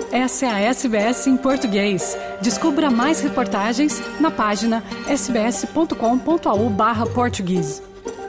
Essa é a SBS em português. Descubra mais reportagens na página sbs.com.au/português.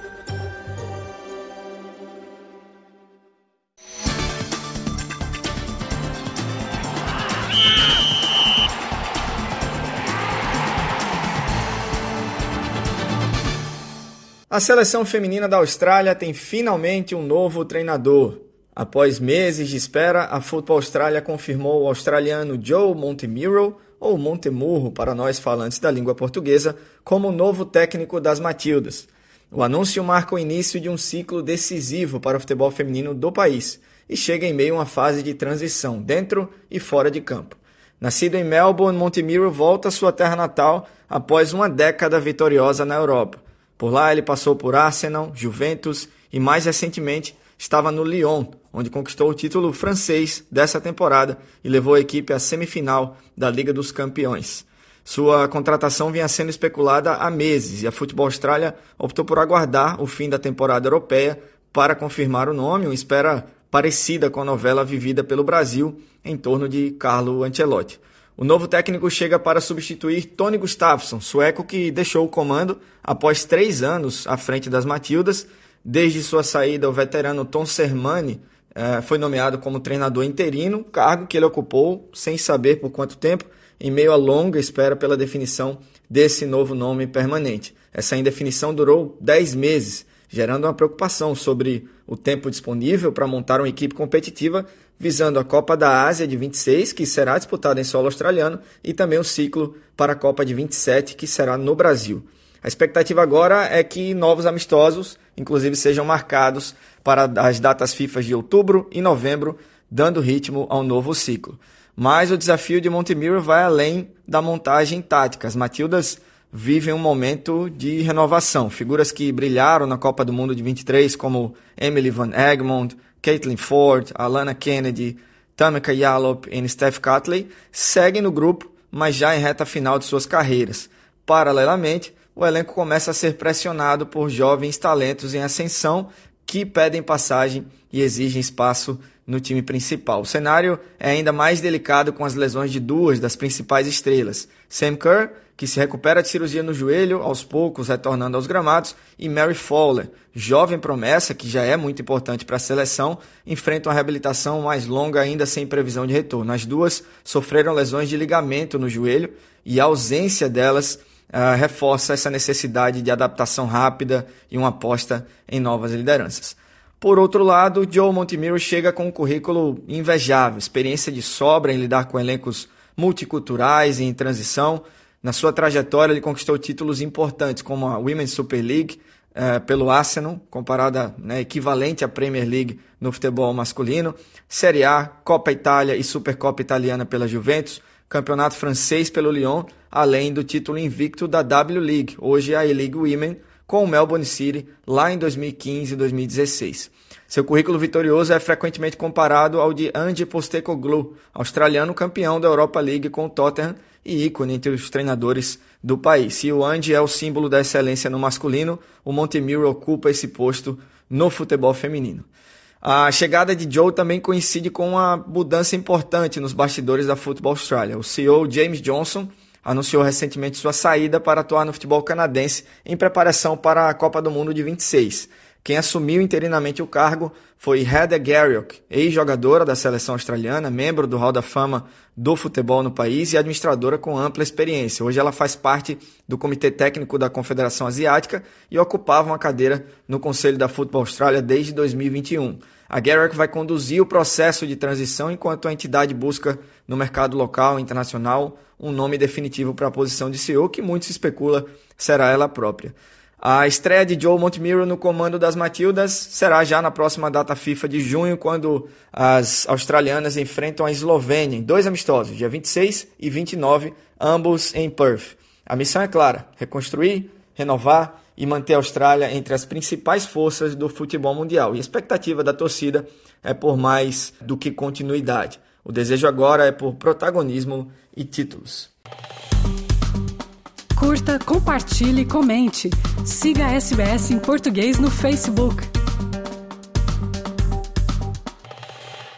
A seleção feminina da Austrália tem finalmente um novo treinador. Após meses de espera, a Football Australia confirmou o australiano Joe Montemurro, ou Montemurro para nós falantes da língua portuguesa, como novo técnico das Matildas. O anúncio marca o início de um ciclo decisivo para o futebol feminino do país e chega em meio a uma fase de transição dentro e fora de campo. Nascido em Melbourne, Montemurro volta à sua terra natal após uma década vitoriosa na Europa. Por lá ele passou por Arsenal, Juventus e mais recentemente estava no Lyon, onde conquistou o título francês dessa temporada e levou a equipe à semifinal da Liga dos Campeões. Sua contratação vinha sendo especulada há meses e a Football Australia optou por aguardar o fim da temporada europeia para confirmar o nome, uma espera parecida com a novela vivida pelo Brasil em torno de Carlo Ancelotti. O novo técnico chega para substituir Tony Gustafsson, sueco que deixou o comando após 3 anos à frente das Matildas. Desde sua saída, o veterano Tom Sermanni foi nomeado como treinador interino, cargo que ele ocupou sem saber por quanto tempo, em meio à longa espera pela definição desse novo nome permanente. Essa indefinição durou 10 meses, gerando uma preocupação sobre o tempo disponível para montar uma equipe competitiva visando a Copa da Ásia de 26, que será disputada em solo australiano, e também o ciclo para a Copa de 27, que será no Brasil. A expectativa agora é que novos amistosos, inclusive, sejam marcados para as datas FIFA de outubro e novembro, dando ritmo ao novo ciclo. Mas o desafio de Montemurro vai além da montagem tática. As Matildas vivem um momento de renovação. Figuras que brilharam na Copa do Mundo de 23, como Emily Van Egmond, Caitlin Ford, Alana Kennedy, Tameka Yallop e Steph Catley, seguem no grupo, mas já em reta final de suas carreiras. Paralelamente, o elenco começa a ser pressionado por jovens talentos em ascensão que pedem passagem e exigem espaço no time principal. O cenário é ainda mais delicado com as lesões de 2 das principais estrelas. Sam Kerr, que se recupera de cirurgia no joelho, aos poucos retornando aos gramados, e Mary Fowler, jovem promessa, que já é muito importante para a seleção, enfrenta uma reabilitação mais longa ainda sem previsão de retorno. As duas sofreram lesões de ligamento no joelho e a ausência delas reforça essa necessidade de adaptação rápida e uma aposta em novas lideranças. Por outro lado, Joe Montemurro chega com um currículo invejável, experiência de sobra em lidar com elencos multiculturais e em transição. Na sua trajetória, ele conquistou títulos importantes, como a Women's Super League pelo Arsenal, comparada, equivalente à Premier League no futebol masculino, Série A, Copa Itália e Supercopa Italiana pela Juventus, Campeonato Francês pelo Lyon, além do título invicto da W-League, hoje a A-League Women, com o Melbourne City lá em 2015 e 2016. Seu currículo vitorioso é frequentemente comparado ao de Ange Postecoglou, australiano campeão da Europa League com o Tottenham e ícone entre os treinadores do país. Se o Ange é o símbolo da excelência no masculino, o Montemurro ocupa esse posto no futebol feminino. A chegada de Joe também coincide com uma mudança importante nos bastidores da Football Australia. O CEO James Johnson anunciou recentemente sua saída para atuar no futebol canadense em preparação para a Copa do Mundo de 26. Quem assumiu interinamente o cargo foi Heather Garriock, ex-jogadora da seleção australiana, membro do Hall da Fama do futebol no país e administradora com ampla experiência. Hoje ela faz parte do Comitê Técnico da Confederação Asiática e ocupava uma cadeira no Conselho da Football Australia desde 2021. A Garriock vai conduzir o processo de transição enquanto a entidade busca no mercado local e internacional um nome definitivo para a posição de CEO, que muito se especula será ela própria. A estreia de Joe Montemurro no comando das Matildas será já na próxima data FIFA de junho, quando as australianas enfrentam a Eslovênia em 2 amistosos, dia 26 e 29, ambos em Perth. A missão é clara: reconstruir, renovar e manter a Austrália entre as principais forças do futebol mundial. E a expectativa da torcida é por mais do que continuidade. O desejo agora é por protagonismo e títulos. Curta, compartilhe e comente. Siga a SBS em português no Facebook.